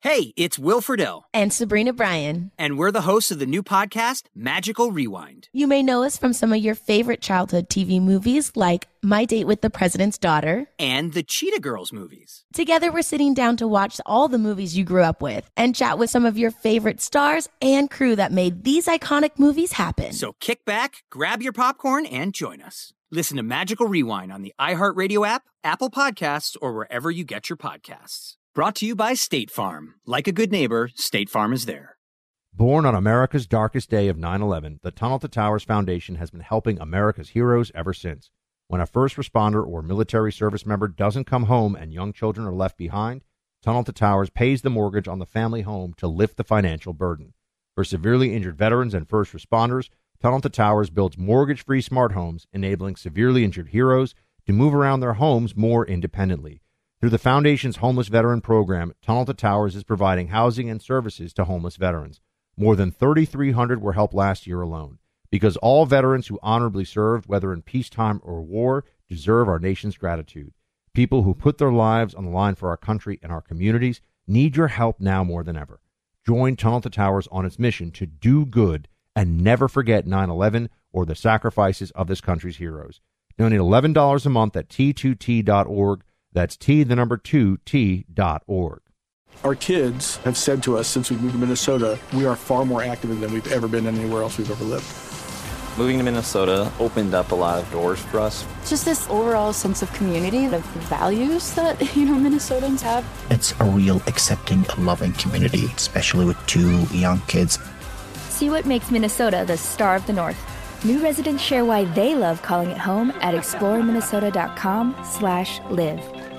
Hey, it's Will Friedle. And Sabrina Bryan. And we're the hosts of the new podcast, Magical Rewind. You may know us from some of your favorite childhood TV movies like My Date with the President's Daughter and the Cheetah Girls movies. Together, we're sitting down to watch all the movies you grew up with and chat with some of your favorite stars and crew that made these iconic movies happen. So kick back, grab your popcorn, and join us. Listen to Magical Rewind on the iHeartRadio app, Apple Podcasts, or wherever you get your podcasts. Brought to you by State Farm. Like a good neighbor, State Farm is there. Born on America's darkest day of 9/11, the Tunnel to Towers Foundation has been helping America's heroes ever since. When a first responder or military service member doesn't come home and young children are left behind, Tunnel to Towers pays the mortgage on the family home to lift the financial burden. For severely injured veterans and first responders, Tunnel to Towers builds mortgage-free smart homes, enabling severely injured heroes to move around their homes more independently. Through the Foundation's Homeless Veteran Program, Tunnel to Towers is providing housing and services to homeless veterans. More than 3,300 were helped last year alone. Because all veterans who honorably served, whether in peacetime or war, deserve our nation's gratitude. People who put their lives on the line for our country and our communities need your help now more than ever. Join Tunnel to Towers on its mission to do good and never forget 9/11 or the sacrifices of this country's heroes. Donate $11 a month at T2T.org. That's T2T.org. Our kids have said to us since we moved to Minnesota, we are far more active than we've ever been anywhere else we've ever lived. Moving to Minnesota opened up a lot of doors for us. Just this overall sense of community, of values that, Minnesotans have. It's a real accepting, loving community, especially with two young kids. See what makes Minnesota the star of the North. New residents share why they love calling it home at exploreminnesota.com/live.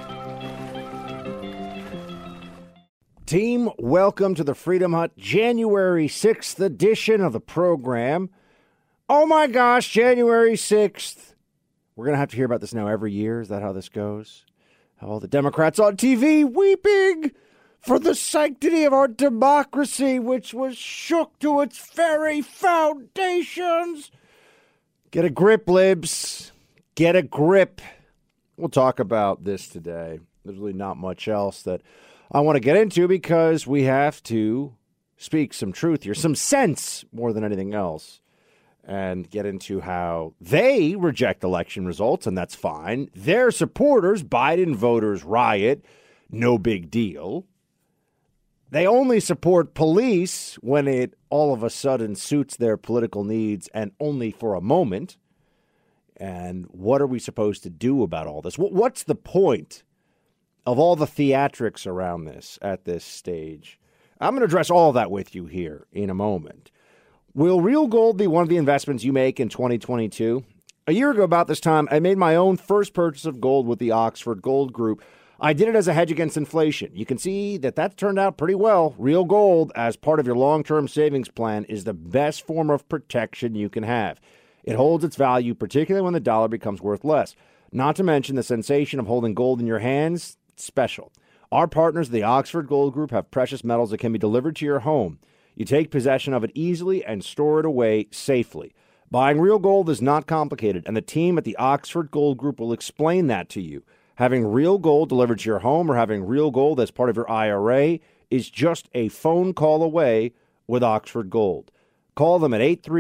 Team, welcome to the Freedom Hut January 6th edition of the program. Oh my gosh, January 6th. We're going to have to hear about this now every year. Is that how this goes? How all the Democrats on TV weeping for the sanctity of our democracy, which was shook to its very foundations. Get a grip, libs. Get a grip. We'll talk about this today. There's really not much else that I want to get into because we have to speak some truth here, some sense more than anything else, and get into how they reject election results, and that's fine. Their supporters, Biden voters, riot. No big deal. They only support police when it all of a sudden suits their political needs and only for a moment. And what are we supposed to do about all this? What's the point of all the theatrics around this at this stage? I'm going to address all of that with you here in a moment. Will real gold be one of the investments you make in 2022? A year ago about this time, I made my own first purchase of gold with the Oxford Gold Group. I did it as a hedge against inflation. You can see that that's turned out pretty well. Real gold as part of your long-term savings plan is the best form of protection you can have. It holds its value, particularly when the dollar becomes worth less. Not to mention the sensation of holding gold in your hands. Special. Our partners, the Oxford Gold Group, have precious metals that can be delivered to your home. You take possession of it easily and store it away safely. Buying real gold is not complicated, and the team at the Oxford Gold Group will explain that to you. Having real gold delivered to your home or having real gold as part of your IRA is just a phone call away with Oxford Gold. Call them at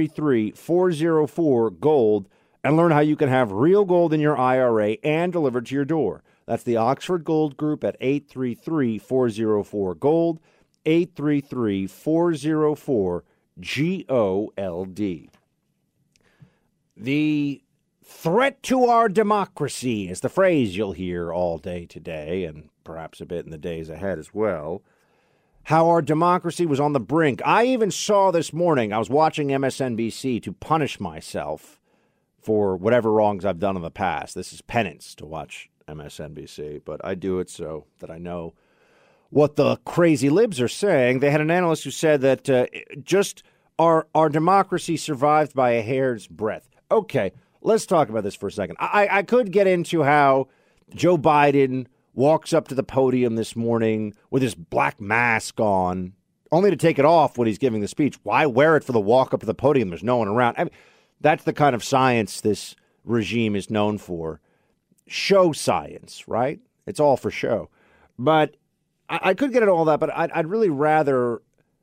833-404-GOLD and learn how you can have real gold in your IRA and delivered to your door. That's the Oxford Gold Group at 833-404-GOLD, 833-404-GOLD. The threat to our democracy is the phrase you'll hear all day today and perhaps a bit in the days ahead as well. How our democracy was on the brink. I even saw this morning, I was watching MSNBC to punish myself for whatever wrongs I've done in the past. This is penance to watch MSNBC, but I do it so that I know what the crazy libs are saying. They had an analyst who said that just our democracy survived by a hair's breadth. Okay, let's talk about this for a second. I could get into how Joe Biden walks up to the podium this morning with his black mask on, only to take it off when he's giving the speech. Why wear it for the walk up to the podium? There's no one around. I mean, that's the kind of science this regime is known for. Show science, right? It's all for show. But I could get into all that, but I'd really rather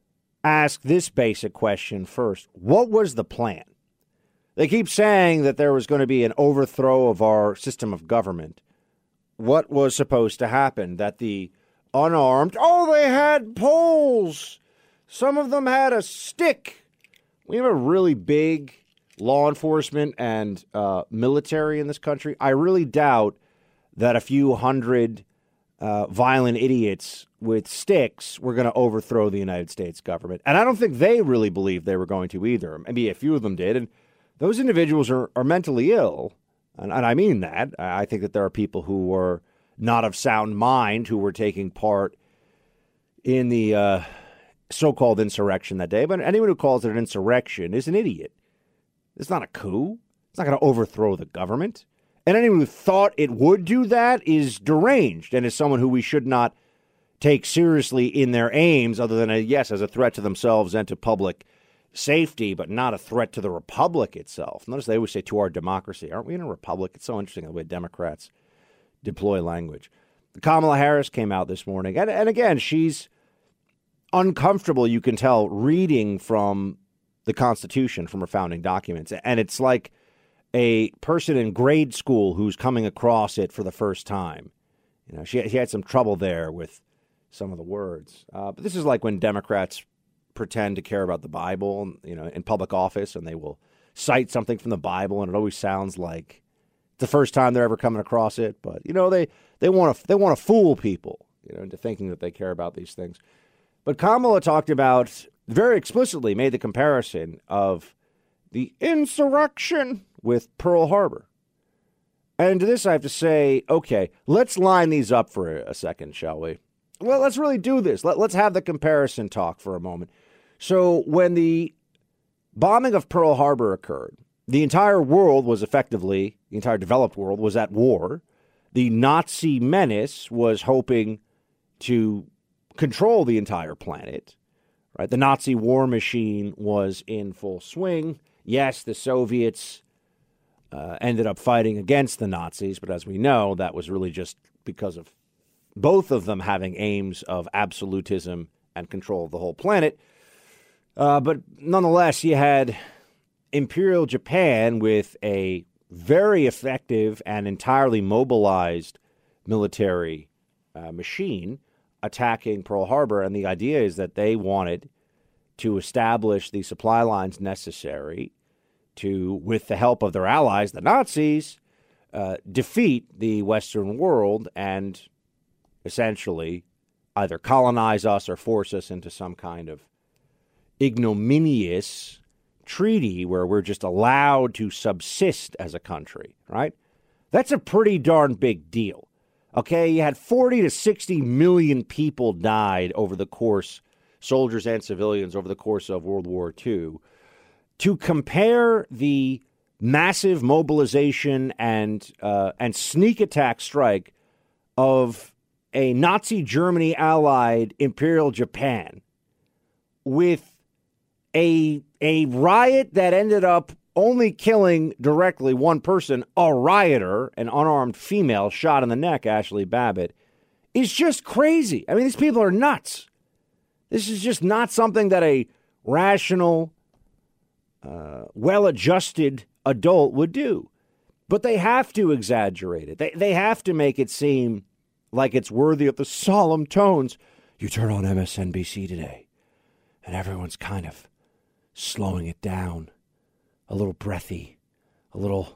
ask this basic question first. What was the plan? They keep saying that there was going to be an overthrow of our system of government. What was supposed to happen? That the unarmed, they had poles. Some of them had a stick. We have a really big law enforcement and military in this country. I really doubt that a few hundred violent idiots with sticks were going to overthrow the United States government. And I don't think they really believed they were going to either. Maybe a few of them did. And those individuals are mentally ill. And I mean that. I think that there are people who were not of sound mind who were taking part in the so-called insurrection that day. But anyone who calls it an insurrection is an idiot. It's not a coup. It's not going to overthrow the government. And anyone who thought it would do that is deranged and is someone who we should not take seriously in their aims other than, as a threat to themselves and to public safety, but not a threat to the republic itself. Notice they always say to our democracy. Aren't we in a republic? It's so interesting the way Democrats deploy language. Kamala Harris came out this morning, and again, she's uncomfortable, you can tell, reading from the Constitution, from her founding documents. And it's like a person in grade school who's coming across it for the first time. You know, she had some trouble there with some of the words. But this is like when Democrats pretend to care about the Bible, you know, in public office, and they will cite something from the Bible, and it always sounds like the first time they're ever coming across it. But you know, they want to fool people, you know, into thinking that they care about these things. But Kamala talked about, very explicitly made the comparison of the insurrection with Pearl Harbor. And to this I have to say, okay, let's line these up for a second, shall we? Well, let's really do this. Let's have the comparison talk for a moment. So when the bombing of Pearl Harbor occurred, the entire world was effectively, the entire developed world was at war. The Nazi menace was hoping to control the entire planet, right? The Nazi war machine was in full swing. Yes, the Soviets ended up fighting against the Nazis, but as we know, that was really just because of both of them having aims of absolutism and control of the whole planet. But nonetheless, you had Imperial Japan with a very effective and entirely mobilized military machine attacking Pearl Harbor. And the idea is that they wanted to establish the supply lines necessary to, with the help of their allies, the Nazis, defeat the Western world and essentially either colonize us or force us into some kind of ignominious treaty where we're just allowed to subsist as a country, right? That's a pretty darn big deal. Okay, you had 40 to 60 million people died over the course, soldiers and civilians, over the course of World War II. To compare the massive mobilization and sneak attack strike of a Nazi Germany allied Imperial Japan with a riot that ended up only killing directly one person, a rioter, an unarmed female shot in the neck, Ashley Babbitt, is just crazy. I mean, these people are nuts. This is just not something that a rational, well-adjusted adult would do. But they have to exaggerate it. They have to make it seem like it's worthy of the solemn tones. You turn on MSNBC today, and everyone's kind of slowing it down. A little breathy, a little,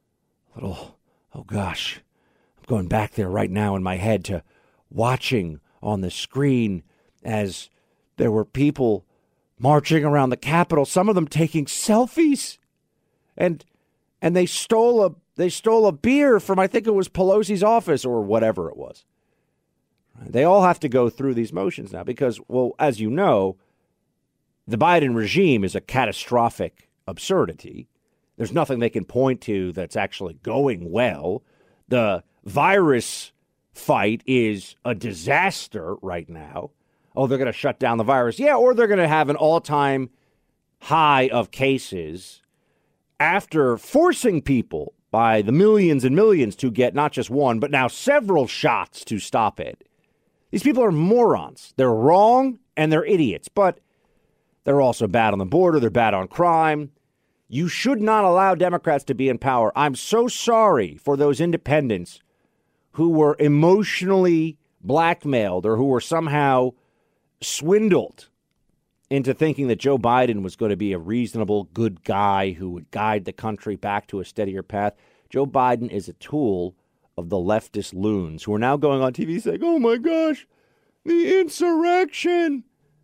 oh gosh, I'm going back there right now in my head to watching on the screen as there were people marching around the Capitol, some of them taking selfies, and they stole a beer from, I think it was Pelosi's office or whatever it was. They all have to go through these motions now because, well, as you know, the Biden regime is a catastrophic absurdity. There's nothing they can point to that's actually going well. The virus fight is a disaster right now. Oh, they're going to shut down the virus. Yeah, or they're going to have an all-time high of cases after forcing people by the millions and millions to get not just one, but now several shots to stop it. These people are morons. They're wrong and they're idiots, but they're also bad on the border. They're bad on crime. You should not allow Democrats to be in power. I'm so sorry for those independents who were emotionally blackmailed or who were somehow swindled into thinking that Joe Biden was going to be a reasonable, good guy who would guide the country back to a steadier path. Joe Biden is a tool of the leftist loons who are now going on TV saying, oh, my gosh, the insurrection.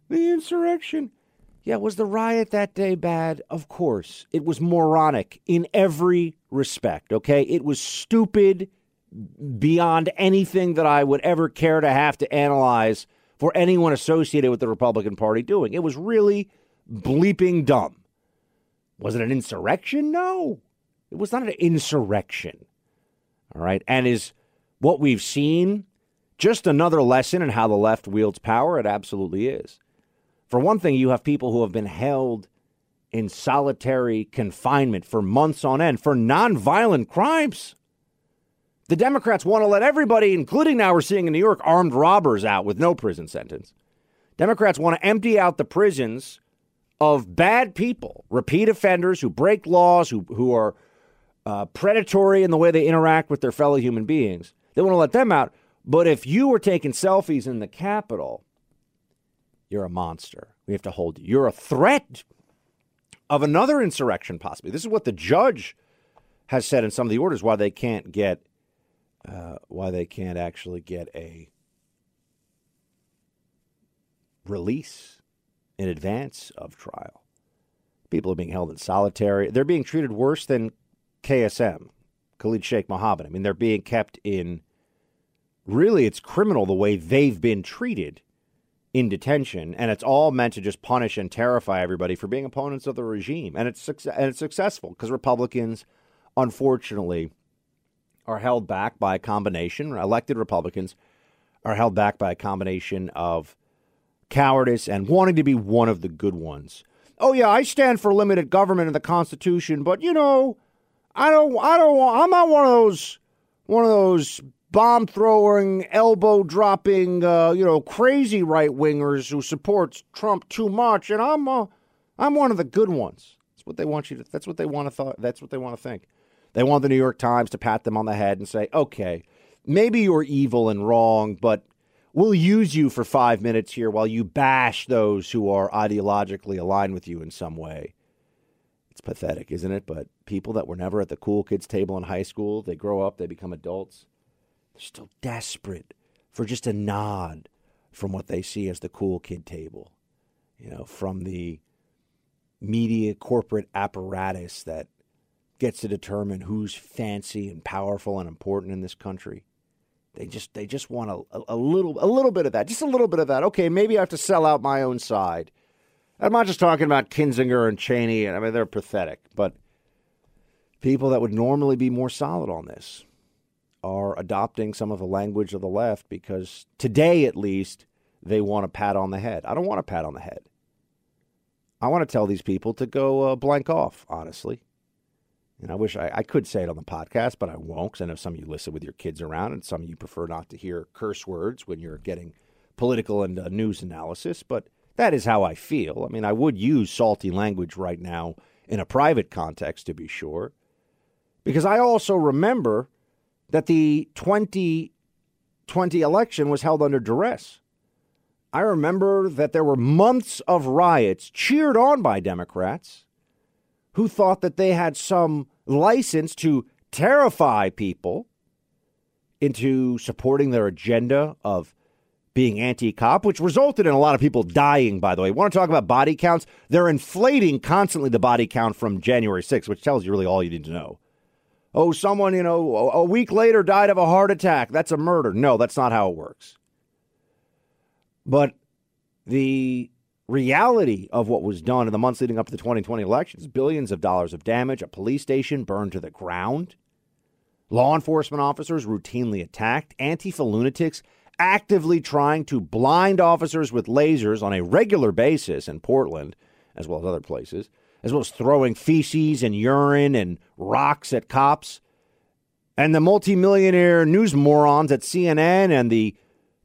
Yeah, was the riot that day bad? Of course. It was moronic in every respect, okay? It was stupid beyond anything that I would ever care to have to analyze for anyone associated with the Republican Party doing. It was really bleeping dumb. Was it an insurrection? No, it was not an insurrection. All right. And is what we've seen just another lesson in how the left wields power? It absolutely is. For one thing, you have people who have been held in solitary confinement for months on end for nonviolent crimes. The Democrats want to let everybody, including now we're seeing in New York, armed robbers out with no prison sentence. Democrats want to empty out the prisons of bad people, repeat offenders who break laws, who are predatory in the way they interact with their fellow human beings. They want to let them out. But if you were taking selfies in the Capitol, you're a monster. We have to hold you. You're a threat of another insurrection, possibly. This is what the judge has said in some of the orders why they can't actually get a release in advance of trial. People are being held in solitary. They're being treated worse than KSM, Khalid Sheikh Mohammed. I mean, they're being kept in, really, it's criminal the way they've been treated in detention, and it's all meant to just punish and terrify everybody for being opponents of the regime. And it's successful because Republicans, unfortunately, are held back by a combination, elected Republicans are held back by a combination of cowardice and wanting to be one of the good ones. Oh yeah, I stand for limited government in the Constitution, but I'm not one of those bomb throwing, elbow dropping, crazy right wingers who supports Trump too much, and I'm one of the good ones. That's what they want you to. That's what they want to. That's what they want to think. They want the New York Times to pat them on the head and say, okay, maybe you're evil and wrong, but we'll use you for 5 minutes here while you bash those who are ideologically aligned with you in some way. It's pathetic, isn't it? But people that were never at the cool kids table in high school, they grow up, they become adults. They're still desperate for just a nod from what they see as the cool kid table, from the media corporate apparatus that gets to determine who's fancy and powerful and important in this country. They just want a little bit of that, just a little bit of that. Okay, maybe I have to sell out my own side. I'm not just talking about Kinzinger and Cheney. I mean, they're pathetic, but people that would normally be more solid on this are adopting some of the language of the left because today, at least, they want a pat on the head. I don't want a pat on the head. I want to tell these people to go blank off, honestly. And I wish I could say it on the podcast, but I won't, because I know some of you listen with your kids around, and some of you prefer not to hear curse words when you're getting political and news analysis. But that is how I feel. I mean, I would use salty language right now in a private context, to be sure, because I also remember that the 2020 election was held under duress. I remember that there were months of riots cheered on by Democrats who thought that they had some license to terrify people into supporting their agenda of being anti-cop, which resulted in a lot of people dying, by the way. Want to talk about body counts? They're inflating constantly the body count from January 6th, which tells you really all you need to know. Oh, someone, a week later died of a heart attack. That's a murder. No, that's not how it works. But the reality of what was done in the months leading up to the 2020 elections, billions of dollars of damage, a police station burned to the ground, law enforcement officers routinely attacked, Antifa lunatics actively trying to blind officers with lasers on a regular basis in Portland, as well as other places, as well as throwing feces and urine and rocks at cops, and the multimillionaire news morons at CNN and the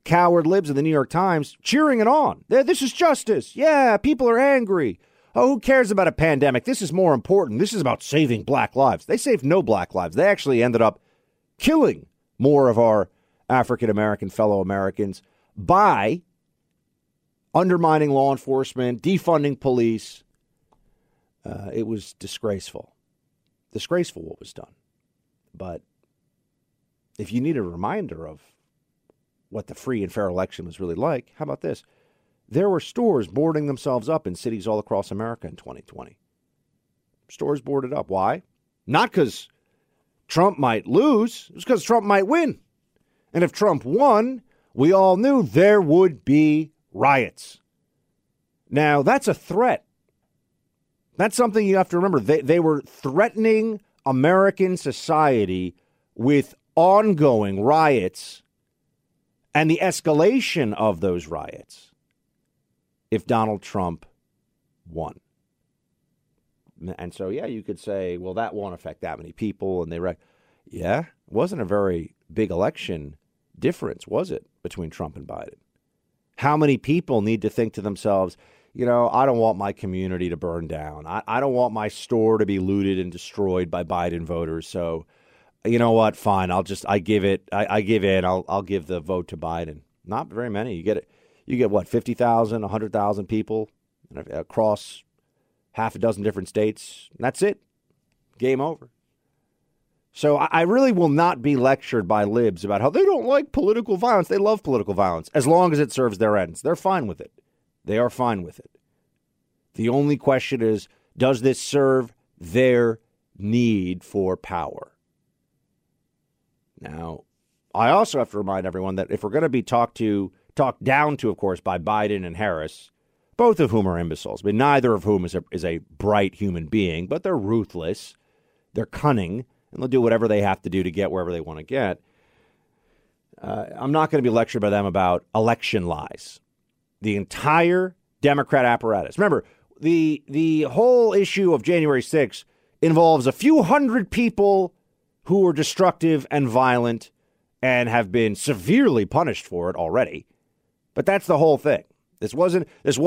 coward libs in the New York Times cheering it on. This is justice. Yeah, people are angry. Oh, who cares about a pandemic? This is more important. This is about saving black lives. They saved no black lives. They actually ended up killing more of our African-American fellow Americans by undermining law enforcement, defunding police. It was disgraceful. Disgraceful what was done. But if you need a reminder of what the free and fair election was really like, how about this? There were stores boarding themselves up in cities all across America in 2020. Stores boarded up. Why? Not because Trump might lose. It was because Trump might win. And if Trump won, we all knew there would be riots. Now, that's a threat. That's something you have to remember. They were threatening American society with ongoing riots and the escalation of those riots if Donald Trump won. And so, yeah, you could say, well, that won't affect that many people. And yeah, it wasn't a very big election difference, was it, between Trump and Biden? How many people need to think to themselves, you know, I don't want my community to burn down. I don't want my store to be looted and destroyed by Biden voters. So, you know what? Fine. I give in. I'll give the vote to Biden. Not very many. You get what, 50,000, 100,000 people across half a dozen different states. That's it. Game over. So I really will not be lectured by libs about how they don't like political violence. They love political violence as long as it serves their ends. They're fine with it. They are fine with it. The only question is, does this serve their need for power? Now, I also have to remind everyone that if we're going to be talked down to, of course, by Biden and Harris, both of whom are imbeciles, but neither of whom is a bright human being, but they're ruthless, they're cunning, and they'll do whatever they have to do to get wherever they want to get. I'm not going to be lectured by them about election lies. The entire Democrat apparatus. Remember, the whole issue of January 6th involves a few hundred people who were destructive and violent and have been severely punished for it already. But that's the whole thing. This wasn't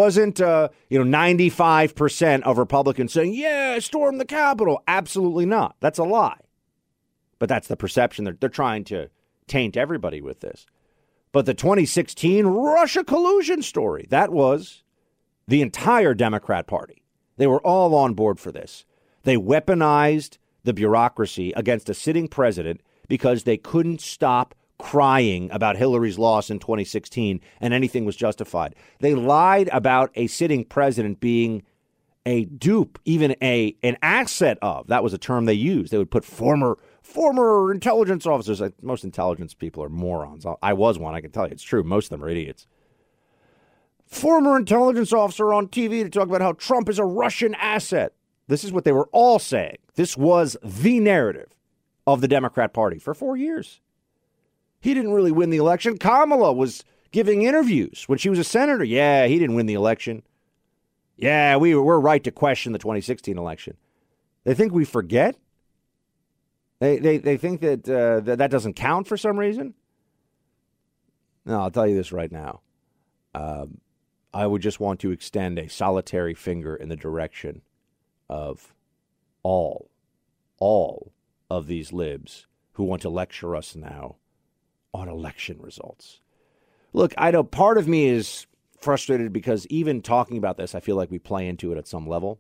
95% of Republicans saying, yeah, storm the Capitol. Absolutely not. That's a lie. But that's the perception. They're trying to taint everybody with this. But the 2016 Russia collusion story, that was the entire Democrat Party. They were all on board for this. They weaponized the bureaucracy against a sitting president because they couldn't stop crying about Hillary's loss in 2016 and anything was justified. They lied about a sitting president being a dupe, even an asset of. That was a term they used. They would put former intelligence officers. Most intelligence people are morons. I was one. I can tell you it's true. Most of them are idiots. Former intelligence officer on TV to talk about how Trump is a Russian asset. This is what they were all saying. This was the narrative of the Democrat Party for 4 years. He didn't really win the election. Kamala was giving interviews when she was a senator. Yeah, he didn't win the election. Yeah, we're right to question the 2016 election. They think we forget. They think that that doesn't count for some reason. No, I'll tell you this right now. I would just want to extend a solitary finger in the direction of all of these libs who want to lecture us now on election results. Look, I know part of me is frustrated because even talking about this, I feel like we play into it at some level.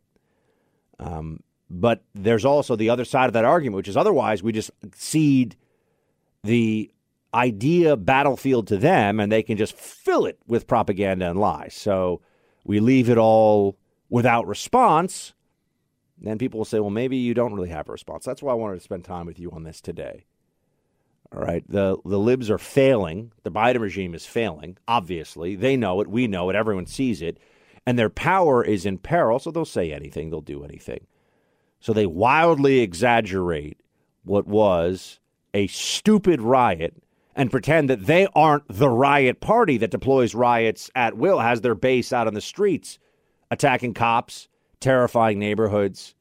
But there's also the other side of that argument, which is otherwise we just cede the idea battlefield to them and they can just fill it with propaganda and lies. So we leave it all without response. Then people will say, well, maybe you don't really have a response. That's why I wanted to spend time with you on this today. All right. The libs are failing. The Biden regime is failing. Obviously, they know it. We know it. Everyone sees it. And their power is in peril. So they'll say anything. They'll do anything. So they wildly exaggerate what was a stupid riot and pretend that they aren't the riot party that deploys riots at will, has their base out on the streets, attacking cops, terrifying neighborhoods,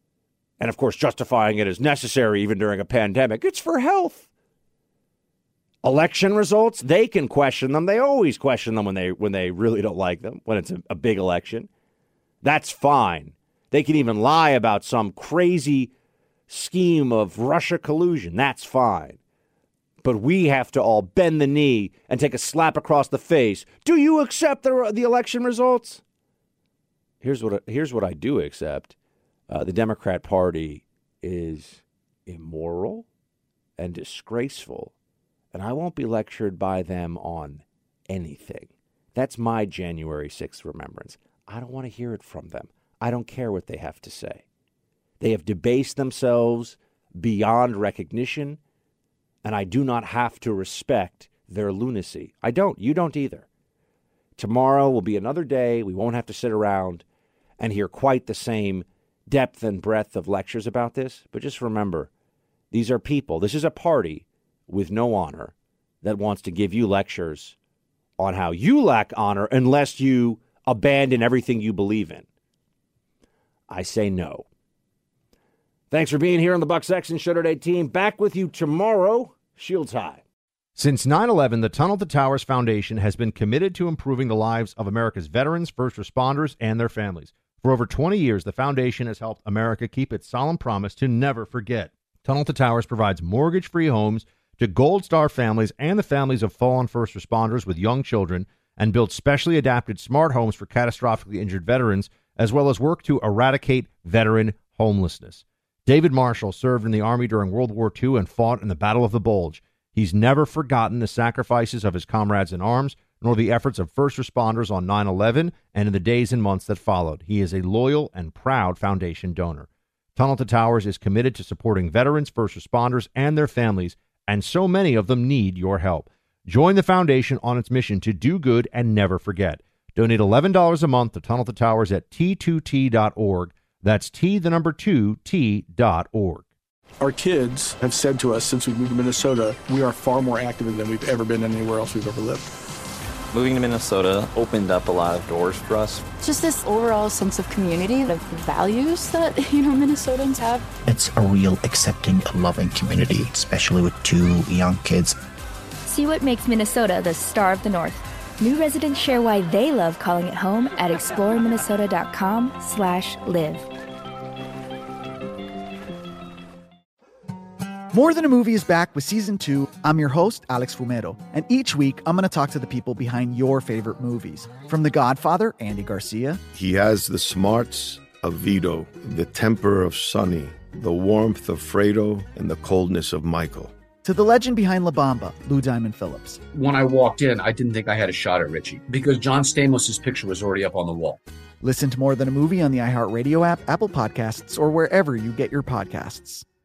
and, of course, justifying it as necessary even during a pandemic. It's for health. Election results, they can question them. They always question them when they really don't like them, when it's a big election. That's fine. They can even lie about some crazy scheme of Russia collusion. That's fine. But we have to all bend the knee and take a slap across the face. Do you accept the election results? Here's what I do accept. The Democrat Party is immoral and disgraceful, and I won't be lectured by them on anything. That's my January 6th remembrance. I don't want to hear it from them. I don't care what they have to say. They have debased themselves beyond recognition, and I do not have to respect their lunacy. I don't. You don't either. Tomorrow will be another day. We won't have to sit around and hear quite the same depth and breadth of lectures about this. But just remember, these are people. This is a party with no honor that wants to give you lectures on how you lack honor unless you abandon everything you believe in. I say no. Thanks for being here on the Buck Sexton Show today, team. Back with you tomorrow. Shields high. Since 9/11, the Tunnel to Towers Foundation has been committed to improving the lives of America's veterans, first responders, and their families. For over 20 years, the foundation has helped America keep its solemn promise to never forget. Tunnel to Towers provides mortgage-free homes to Gold Star families and the families of fallen first responders with young children, and builds specially adapted smart homes for catastrophically injured veterans, as well as work to eradicate veteran homelessness. David Marshall served in the Army during World War II and fought in the Battle of the Bulge. He's never forgotten the sacrifices of his comrades in arms, nor the efforts of first responders on 9/11 and in the days and months that followed. He is a loyal and proud foundation donor. Tunnel to Towers is committed to supporting veterans, first responders, and their families, and so many of them need your help. Join the foundation on its mission to do good and never forget. Donate $11 a month to Tunnel to Towers at T2T.org. That's T2T.org. Our kids have said to us since we moved to Minnesota, we are far more active than we've ever been anywhere else we've ever lived. Moving to Minnesota opened up a lot of doors for us. Just this overall sense of community, of values that, Minnesotans have. It's a real accepting, loving community, especially with 2 young kids. See what makes Minnesota the star of the North. New residents share why they love calling it home at exploreminnesota.com/live. More Than a Movie is back with Season 2. I'm your host, Alex Fumero, and each week I'm going to talk to the people behind your favorite movies. From The Godfather, Andy Garcia. He has the smarts of Vito, the temper of Sonny, the warmth of Fredo, and the coldness of Michael. To the legend behind La Bamba, Lou Diamond Phillips. When I walked in, I didn't think I had a shot at Richie because John Stamos' picture was already up on the wall. Listen to More Than a Movie on the iHeartRadio app, Apple Podcasts, or wherever you get your podcasts.